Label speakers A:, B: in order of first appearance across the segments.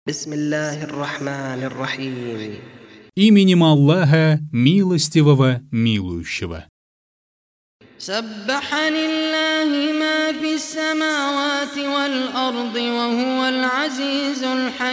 A: Бисмиллахир-рахманир-рахим.
B: Именем Аллаха, милостивого, милующего.
C: سبح لله ما في السماوات والأرض وهو العزيز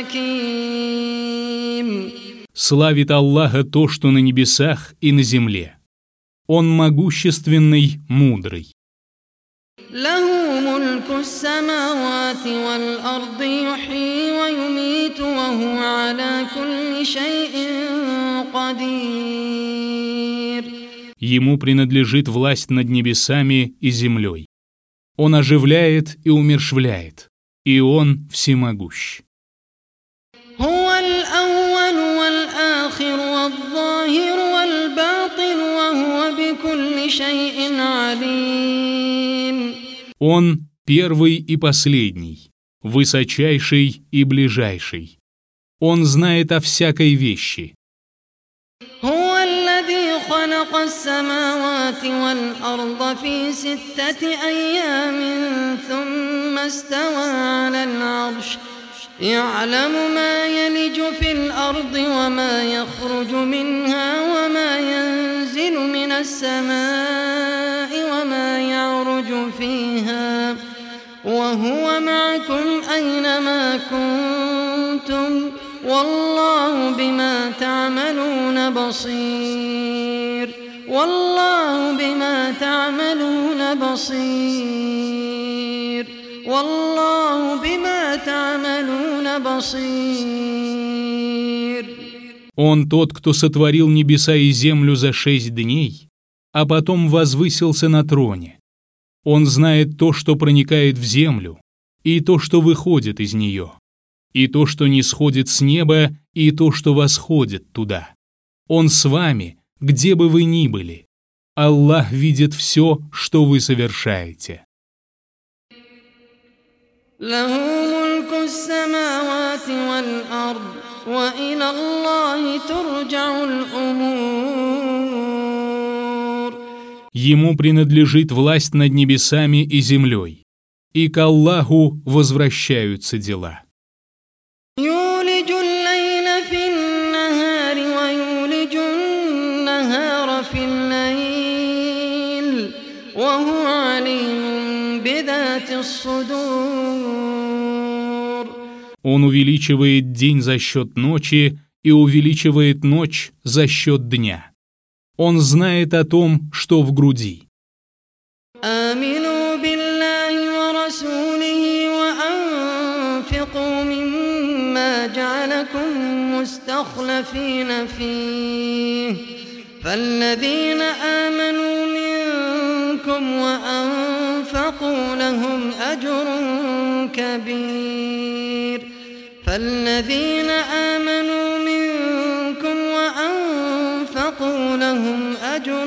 C: الحكيم.
B: Славит Аллаха то, что на небесах и на земле. Он могущественный, мудрый.
C: له ملك السماوات والأرض يحيي ويميت وهو على كل شيء قدير.
B: Ему принадлежит власть над небесами и землей. Он оживляет и умерщвляет, и Он всемогущ.
C: هو الأول والآخر والظاهر والباطن وهو بكل شيء عليم.
B: Он первый и последний, высочайший и ближайший. Он знает о всякой вещи.
C: هو الذي خلق السماوات والأرض في 6 أيام ثم استوى على العرش يعلم ما يلج في الأرض وما يخرج منها وما ينزل من السماء وما يعرج فيها وهو معكم أينما كنتم والله بما تعملون بصير. والله بما تعملون بصير. والله بما تعملون بصير.
B: Он тот, кто сотворил небеса и землю за 6 дней, а потом возвысился на троне. Он знает то, что проникает в землю, и то, что выходит из нее, и то, что не сходит с неба, и то, что восходит туда. Он с вами, где бы вы ни были. Аллах видит все, что вы совершаете.
C: له ملك السماوات والأرض وإلى الله ترجع الأمور.
B: Ему принадлежит власть над небесами и землей, и к Аллаху возвращаются дела.
C: يولج الليل في النهار ويولج النهار في الليل وهو عليم بذات الصدور.
B: Он увеличивает день за счет ночи и увеличивает ночь за счет дня. Он знает о том, что в груди.
C: آمنوا بالله ورسوله وأنفقوا مما جعلكم مستخلفين فيه فالذين آمنوا منكم وأنفقوا لهم أجر كبير. فالذين آمنوا منكم وأنفقوا لهم أجر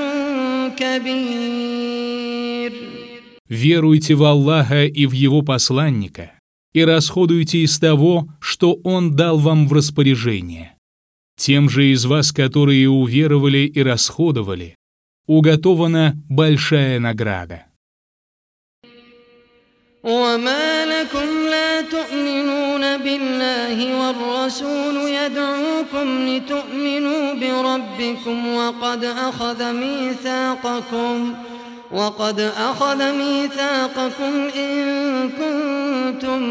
C: كبير.
B: Веруйте в Аллаха и в Его посланника, и расходуйте из того, что Он дал вам в распоряжение. Тем же из вас, которые уверовали и расходовали, уготована большая награда.
C: وما لكم لا تؤمنون بالله والرسول يدعوكم لتؤمنوا بربكم وقد أخذ ميثاقكم إن كنتم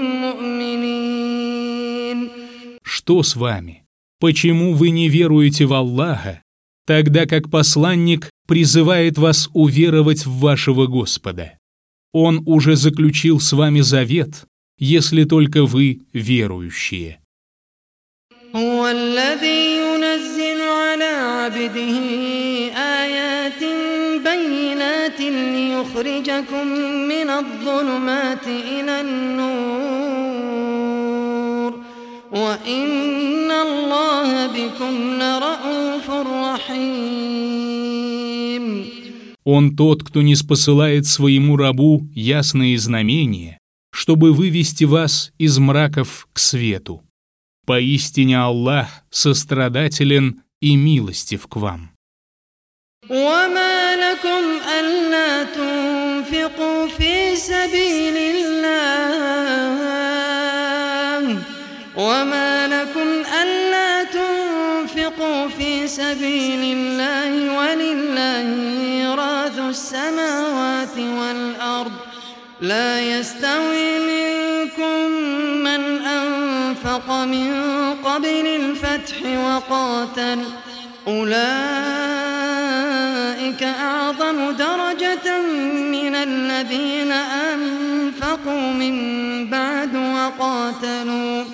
C: مؤمنين.
B: Что с вами? Почему вы не веруете в Аллаха, тогда как посланник призывает вас уверовать в вашего Господа? Он уже заключил с вами завет, если только вы верующие.
C: هو الذي ينزل على عبده آيات بينات ليخرجكم من الظلمات إلى النور وإن الله بكم لرءوف رحيم.
B: Он тот, кто ниспосылает своему рабу ясные знамения, чтобы вывести вас из мраков к свету. Поистине Аллах сострадателен и милостив к вам.
C: وما لكم ألا تنفقوا في سبيل الله وما لكم ألا تنفقوا في سبيل الله ولله ميراث السماوات والأرض لا يستوي منكم من أنفق من قبل الفتح وقاتل أولئك أعظم درجة من الذين أنفقوا من بعد وقاتلوا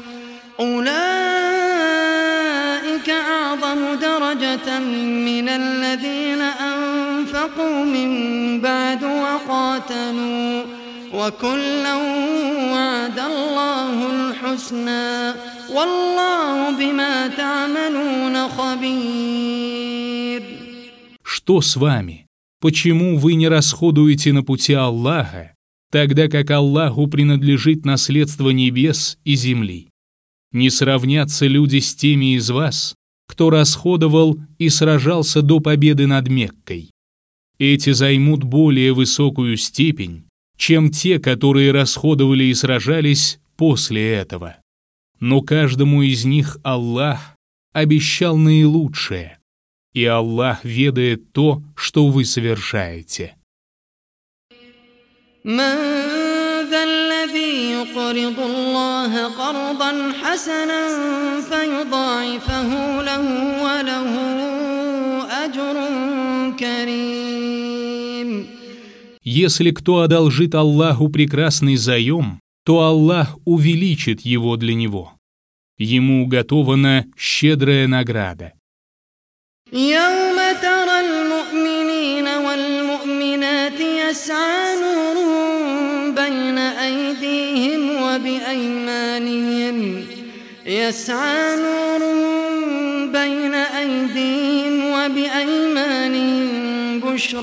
C: أولئك أعظم درجة من الذين أنفقوا من بعد وقاتلوا وكلا وعد الله الحسنى والله بما تعملون خبير.
B: Что с вами? Почему вы не расходуете на пути Аллаха, тогда как Аллаху принадлежит наследство небес и земли? Не сравнятся люди с теми из вас, кто расходовал и сражался до победы над Меккой. Эти займут более высокую степень, чем те, которые расходовали и сражались после этого. Но каждому из них Аллах обещал наилучшее, и Аллах ведает то, что вы совершаете.
C: ذا الذي يقرض الله قرضا حسنا فيضاعفه له وله أجر كريم.
B: Если кто одолжит Аллаху прекрасный заем, то Аллах увеличит его для него. Ему уготована щедрая награда.
C: يوم ترى المؤمنين والمؤمنات يسعى نورهم بين أيديهم وبأيمانهم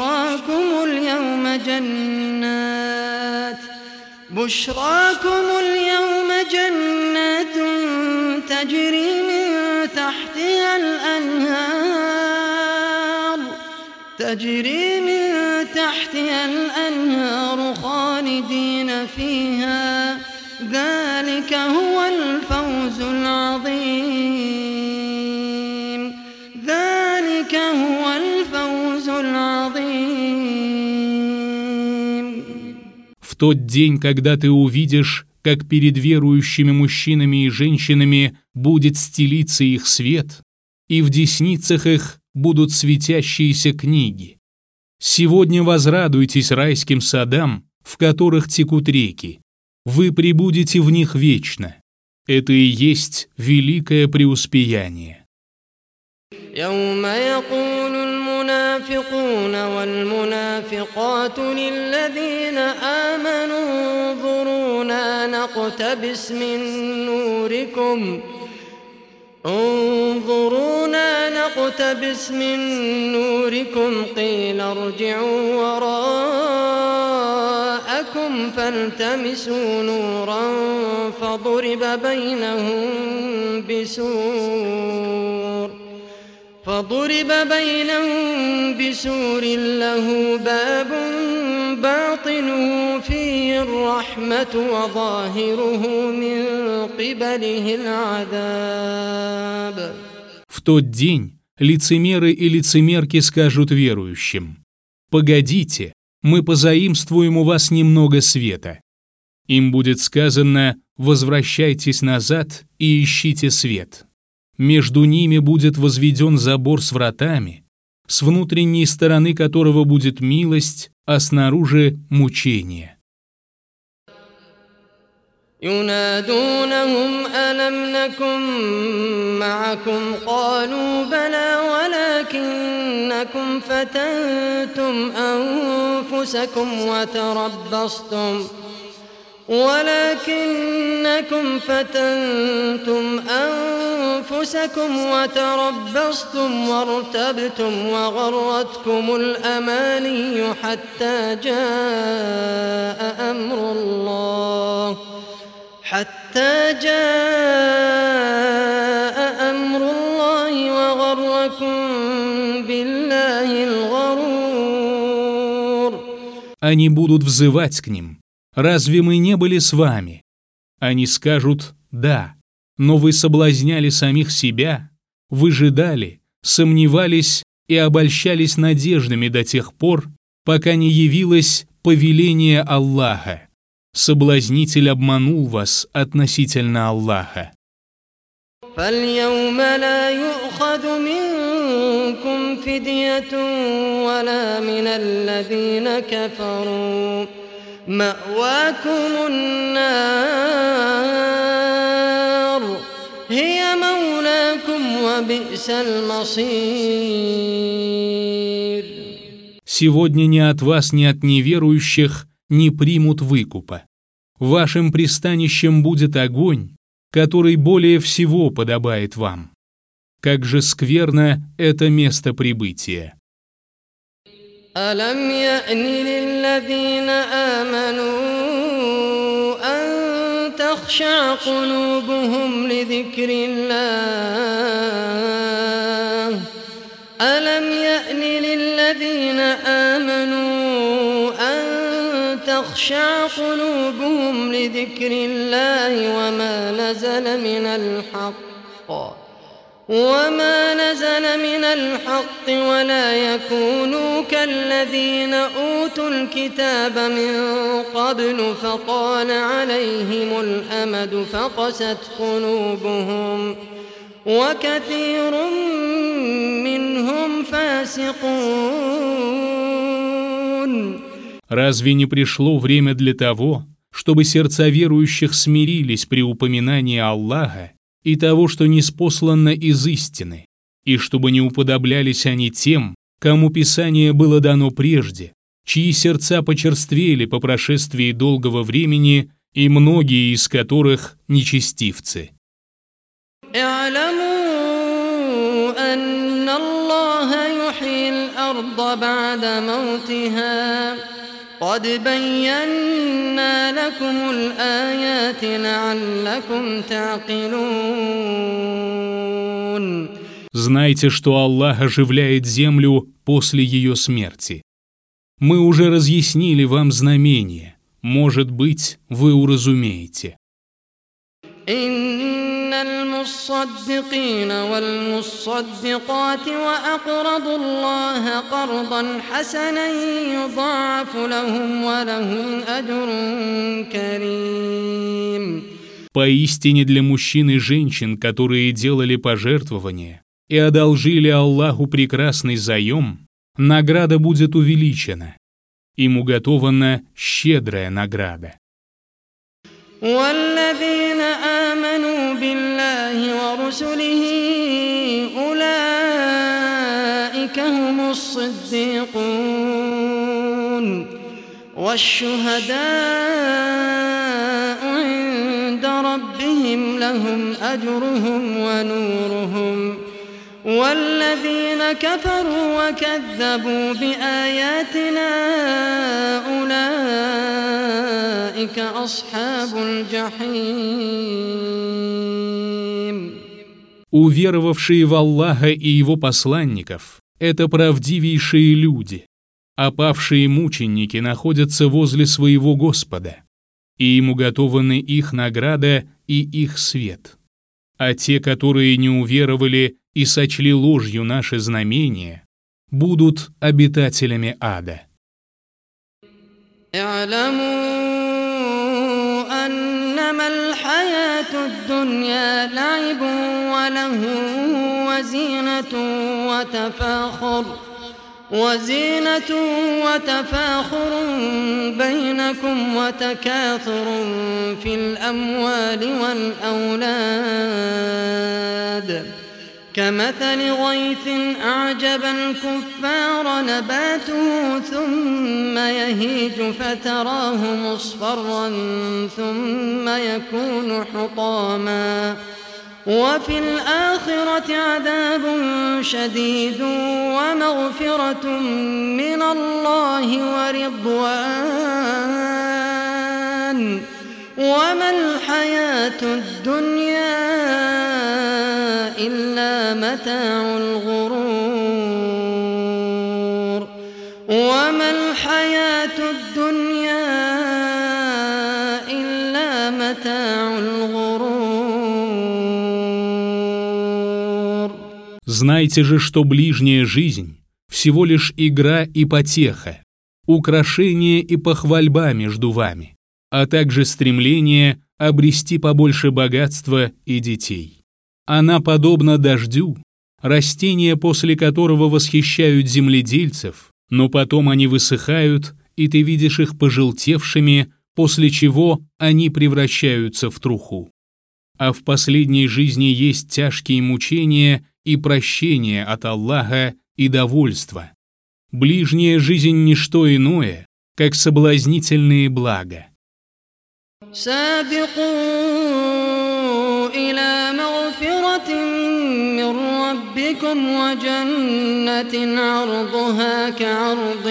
C: بشراكم اليوم جنات تجري من تحتها الأنهار خالدين فيها ذلك هو الفوز العظيم.
B: В тот день, когда ты увидишь, как перед верующими мужчинами и женщинами будет стелиться их свет, и в десницах их будут светящиеся книги. Сегодня возрадуйтесь райским садам, в которых текут реки. Вы пребудете в них вечно. Это и есть великое преуспеяние.
C: يوم يقول المنافقون والمنافقات للذين آمنوا انظرونا نقتبس من نوركم قيل ارجعوا وراءكم فالتمسوا نورا فضرب بينهم بسور له باب باطنه فيه الرحمة وظاهره من قبله العذاب.
B: В тот день лицемеры и лицемерки скажут верующим: «Погодите, мы позаимствуем у вас немного света». Им будет сказано: «Возвращайтесь назад и ищите свет». Между ними будет возведен забор с вратами, с внутренней стороны которого будет милость, а снаружи мучение.
C: ينادونهم ألم نكن معكم قالوا بلى ولكنكم فتنتم أنفسكم وتربصتم وارتبتم وغرتكم الأماني حتى جاء أمر الله وغركم بالله الغرور.
B: Они будут взывать к ним: «Разве мы не были с вами?» Они скажут: «Да». но вы соблазняли самих себя, выжидали, сомневались и обольщались надеждами до тех пор, пока не явилось повеление Аллаха. Соблазнитель обманул вас относительно Аллаха.
C: فاليوم لا يؤخذ منكم فدية ولا من الذين كفروا مأواكم النار هي مولاكم وبئس المصير.
B: Сегодня ни от вас, ни от неверующих не примут выкупа. Вашим пристанищем будет огонь, который более всего подобает вам. Как же скверно это место прибытия.
C: ألم يأن للذين آمنوا أن تخشع قلوبهم لذكر الله ألم يأن للذين آمنوا أن تخشع قلوبهم لذكر الله وما نزل من الحق ولا يكونوا كالذين أوتوا الكتاب من قبل فطال عليهم الأمد فقست قلوبهم وكثير منهم فاسقون.
B: Разве не пришло время для того, чтобы сердца верующих смирились при упоминании Аллаха и того, что ниспослано из истины, и чтобы не уподоблялись они тем, кому Писание было дано прежде, чьи сердца почерствели по прошествии долгого времени, и многие из которых нечестивцы.
C: اعلموا أن الله يحيي الأرض بعد موتها قد بينا لكم الآيات لعلكم تعقلون.
B: Знайте, что Аллах оживляет землю после ее смерти. Мы уже разъяснили вам знамения. Может быть, вы уразумеете.
C: إن المصدقين والمصدقات وأقرضوا الله قرضا حسنا يضاعف لهم ولهم أجر كريم.
B: Поистине для мужчин и женщин, которые делали пожертвования и одолжили Аллаху прекрасный заем, награда будет увеличена. Им уготована щедрая награда.
C: والذين آمنوا بالله ورسله أولئك هم الصديقون والشهداء عند ربهم لهم أجرهم ونورهم والذين كفروا وكذبوا بآياتنا أولئك أصحاب الجحيم.
B: Уверовавшие в Аллаха и Его посланников – это правдивейшие люди, а павшие мученики находятся возле своего Господа, и им уготованы их награда и их свет. А те, которые не уверовали и сочли ложью наши знамения, будут обитателями ада.
C: اعلموا أنما الحياة الدنيا لعب ولهو وزينة وتفاخر بينكم وتكاثر في الأموال والأولاد كمثل غيث أعجب الكفار نباته ثم يهيج فتراه مصفرا ثم يكون حطاما وفي الآخرة عذاب شديد ومغفرة من الله ورضوان وما الحياة الدنيا إلا متاع الغرور وما الحياة الدنيا إلا متاع الغرور.
B: Знайте же, что ближняя жизнь – всего лишь игра и потеха, украшение и похвальба между вами, а также стремление обрести побольше богатства и детей. Она подобна дождю, растения, после которого восхищают земледельцев, но потом они высыхают, и ты видишь их пожелтевшими, после чего они превращаются в труху. А в последней жизни есть тяжкие мучения и прощение от Аллаха и довольство. Ближняя жизнь – ничто иное, как соблазнительные блага.
C: سابقوا إلى مغفرة من ربكم وجنة عرضها كعرض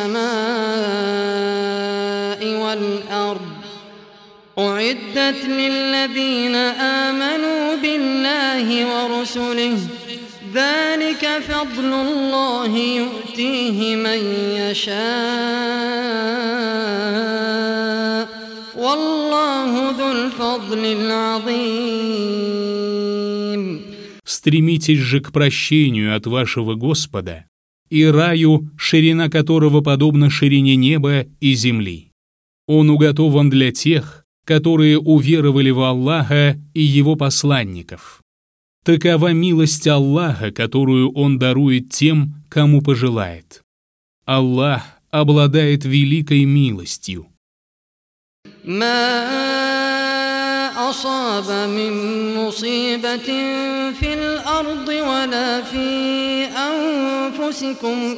C: السماء والأرض أعدت للذين آمنوا بالله ورسله ذلك فضل الله يؤتيه من يشاء والله ذو الفضل العظيم.
B: Стремитесь же к прощению от вашего Господа и раю, ширина которого подобна ширине неба и земли. Он уготован для тех, которые уверовали в Аллаха и Его посланников. Такова милость Аллаха, которую Он дарует тем, кому пожелает. Аллах обладает великой милостью.
C: ما أصاب من مصيبة في الأرض ولا في أنفسكم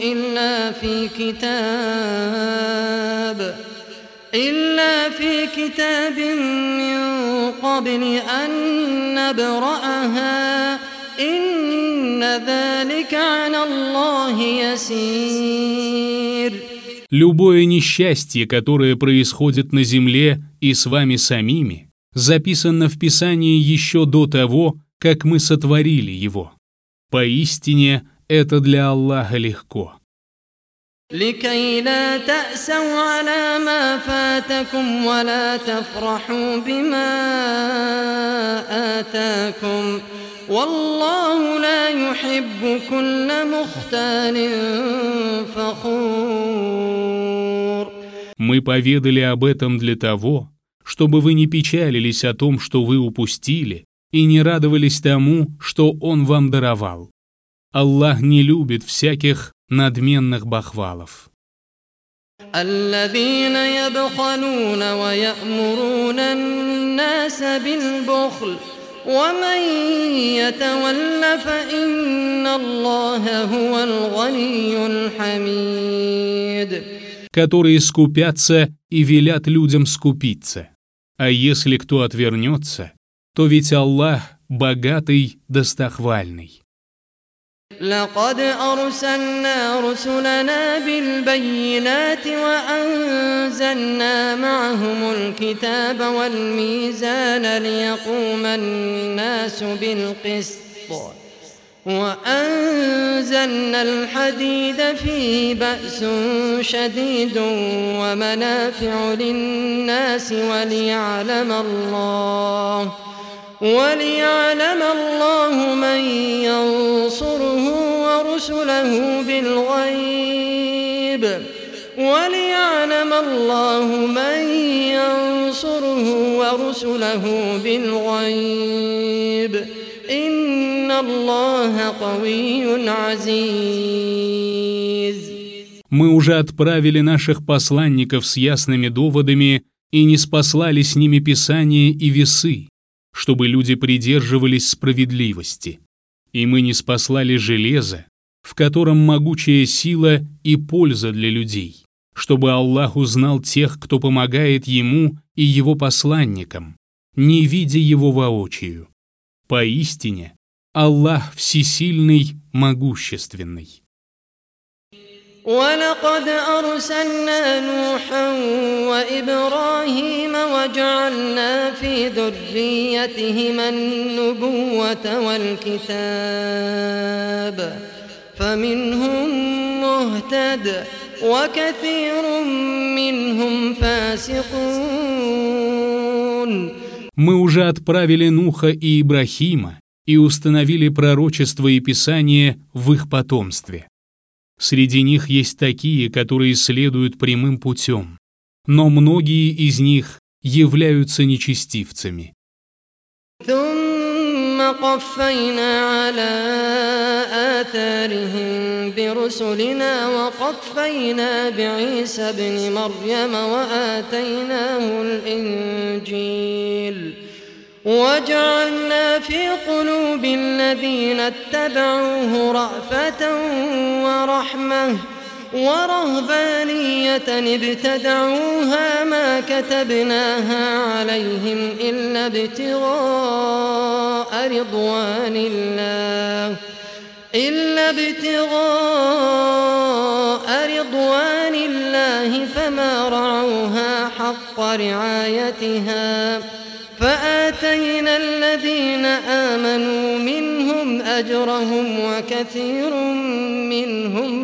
C: إلا في كتاب من قبل أن نبرأها إن ذلك على الله يسير.
B: Любое несчастье, которое происходит на земле и с вами самими, записано в Писании еще до того, как мы сотворили его. Поистине, это для Аллаха легко.
C: لكي لا تأسوا على ما فاتكم ولا تفرحوا بما آتاكم والله لا يحب كل مختال فخور.
B: Мы поведали об этом для того, чтобы вы не печалились о том, что вы упустили, и не радовались тому, что Он вам даровал. Аллах не любит всяких надменных бахвалов.
C: الذين يبخلون ويأمرون الناس بالبخل ومن يتول فإن الله هو الغني الحميد.
B: Которые скупятся и велят людям скупиться. А если кто отвернется, то ведь Аллах богатый, достохвальный.
C: لقد أرسلنا رسلنا بالبينات وأنزلنا معهم الكتاب والميزان ليقوم الناس بالقسط وأنزلنا الحديد فيه بأس شديد ومنافع للناس وليعلم الله من ينصره ورسله بالغيب إن الله قوي عزيز.
B: Мы уже отправили наших посланников с ясными доводами и ниспослали с ними Писание и весы, чтобы люди придерживались справедливости. И мы ниспослали железо, в котором могучая сила и польза для людей, чтобы Аллах узнал тех, кто помогает Ему и Его посланникам, не видя Его воочию. Поистине, Аллах всесильный, могущественный.
C: ولقد أرسلنا نوحا وإبراهيم وجعلنا في ذريتهما النبوة والكتاب فمنهم مهتد وكثير منهم فاسقون.
B: Мы уже отправили Нуха и Ибрахима и установили пророчество и Писание в их потомстве. Среди них есть такие, которые следуют прямым путем, но многие из них являются нечестивцами.
C: ثم قفينا على آثارهم برسلنا وقفينا بعيسى ابن مريم وآتيناه الإنجيل وجعلنا في قلوب الذين اتبعوه رأفة ورحمة ورهبانية ابتدعوها ما كتبناها عليهم إلا ابتغاء رضوان الله فما رعوها حق رعايتها فآتينا الذين آمنوا منهم أجرهم وكثير منهم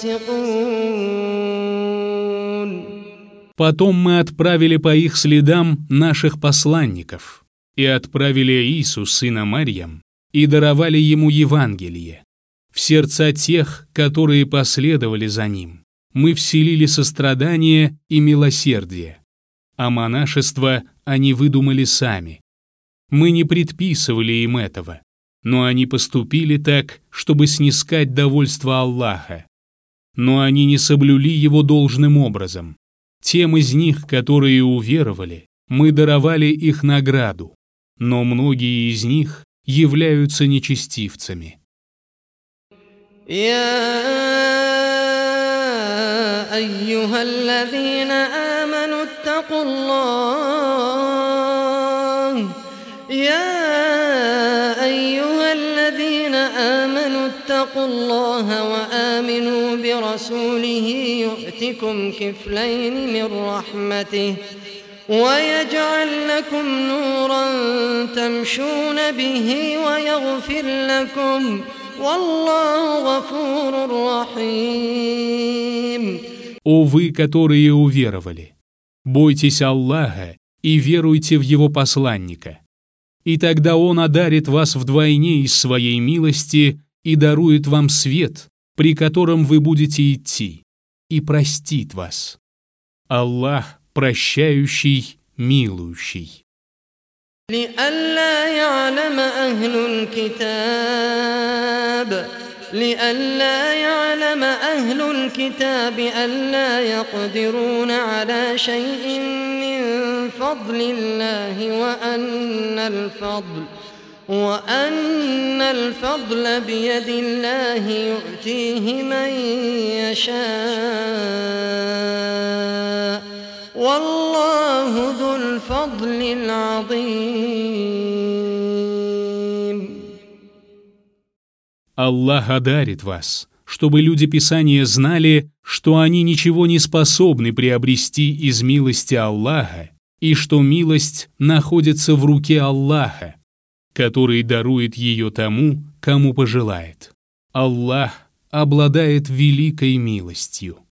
C: فاسقون.
B: Потом мы отправили по их следам наших посланников, и отправили Иису, сына Марьям, и даровали ему Евангелие. В сердца тех, которые последовали за ним, мы вселили сострадание и милосердие, а монашество они выдумали сами. Мы не предписывали им этого, но они поступили так, чтобы снискать довольство Аллаха. Но они не соблюли его должным образом. Тем из них, которые уверовали, мы даровали их награду, но многие из них являются нечестивцами.
C: يا أيها الذين آمنوا اتقوا الله يا أيها الذين آمنوا اتقوا الله وآمنوا برسوله يؤتكم كفلين من رحمته ويجعل لكم نورا تمشون به ويغفر لكم والله غفور رحيم.
B: О вы, которые уверовали, бойтесь Аллаха и веруйте в Его посланника, и тогда Он одарит вас вдвойне из своей милости и дарует вам свет, при котором вы будете идти, и простит вас. Аллах прощающий, милующий.
C: لئلا يعلم أهل الكتاب ألا يقدرون على شيء من فضل الله وأن الفضل بيد الله يؤتيه من يشاء والله ذو الفضل العظيم.
B: Аллах одарит вас, чтобы люди Писания знали, что они ничего не способны приобрести из милости Аллаха, и что милость находится в руке Аллаха, который дарует ее тому, кому пожелает. Аллах обладает великой милостью.